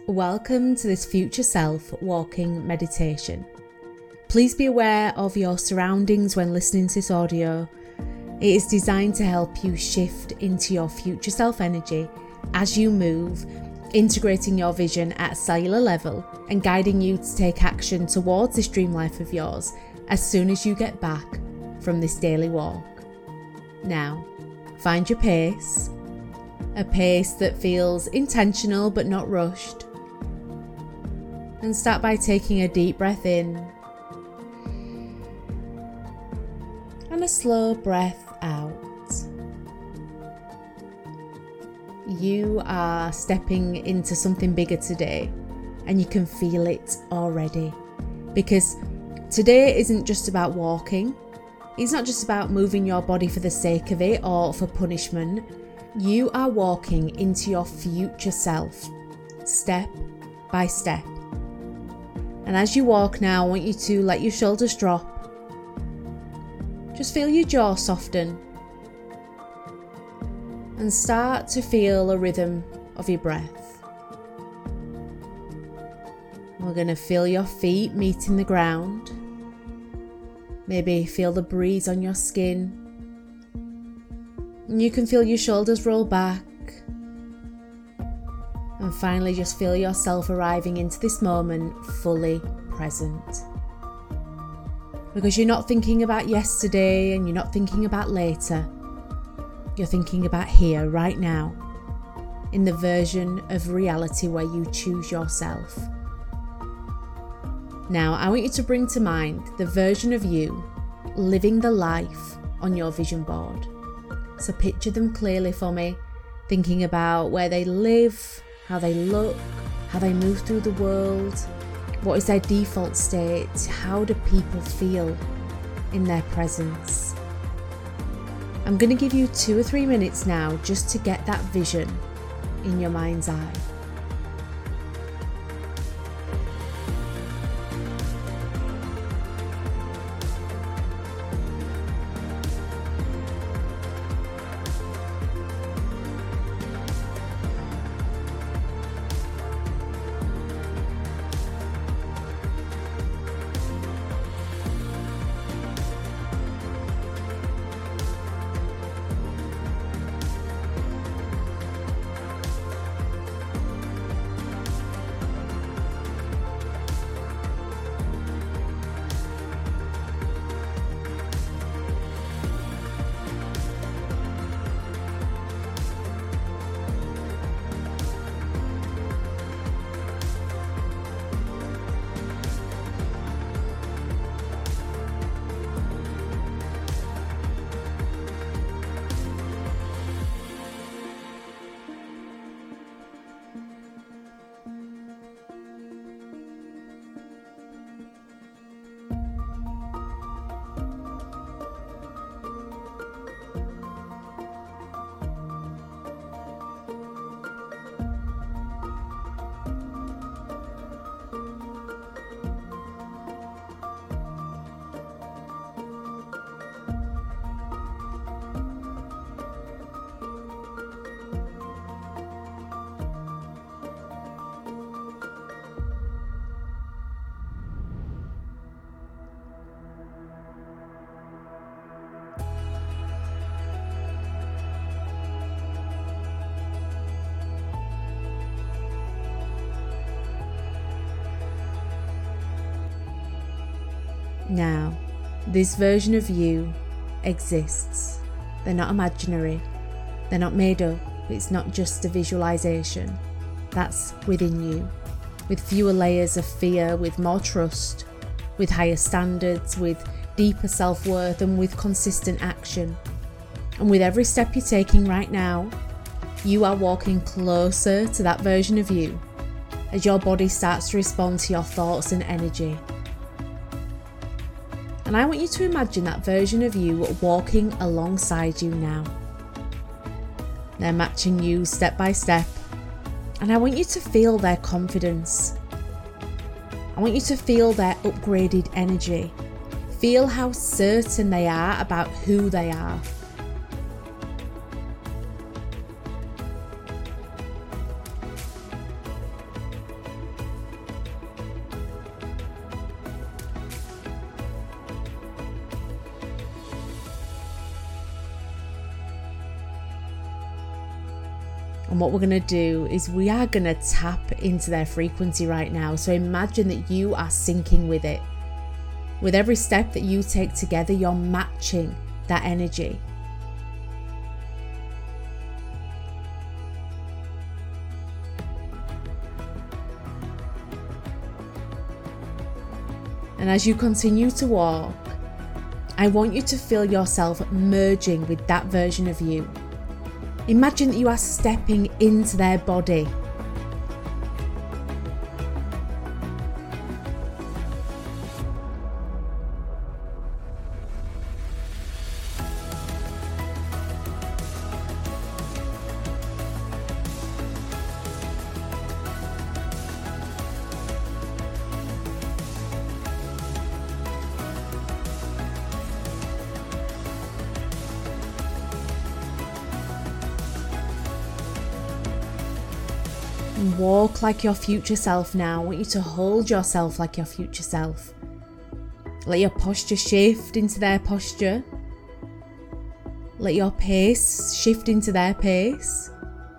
Welcome to this Future Self walking meditation. Please be aware of your surroundings when listening to this audio. It is designed to help you shift into your future self energy as you move, integrating your vision at a cellular level and guiding you to take action towards this dream life of yours as soon as you get back from this daily walk. Now, find your pace, a pace that feels intentional but not rushed. And start by taking a deep breath in and a slow breath out. You are stepping into something bigger today, and you can feel it already, because today isn't just about walking. It's not just about moving your body for the sake of it or for punishment. You are walking into your future self, step by step. And as you walk now, I want you to let your shoulders drop. Just feel your jaw soften. And start to feel a rhythm of your breath. We're going to feel your feet meeting the ground. Maybe feel the breeze on your skin. And you can feel your shoulders roll back. And finally just feel yourself arriving into this moment fully present. Because you're not thinking about yesterday and you're not thinking about later. You're thinking about here, right now, in the version of reality where you choose yourself. Now, I want you to bring to mind the version of you living the life on your vision board. So picture them clearly for me, thinking about where they live, how they look, how they move through the world, what is their default state, how do people feel in their presence. I'm going to give you 2 or 3 minutes now just to get that vision in your mind's eye. Now, this version of you exists. They're not imaginary. They're not made up. It's not just a visualization. That's within you, with fewer layers of fear, with more trust, with higher standards, with deeper self-worth, and with consistent action. And with every step you're taking right now, you are walking closer to that version of you as your body starts to respond to your thoughts and energy. And I want you to imagine that version of you walking alongside you now. They're matching you step by step. And I want you to feel their confidence. I want you to feel their upgraded energy. Feel how certain they are about who they are. And what we're going to do is we are going to tap into their frequency right now. So imagine that you are syncing with it. With every step that you take together, you're matching that energy. And as you continue to walk, I want you to feel yourself merging with that version of you. Imagine that you are stepping into their body. And walk like your future self now. I want you to hold yourself like your future self. Let your posture shift into their posture. Let your pace shift into their pace.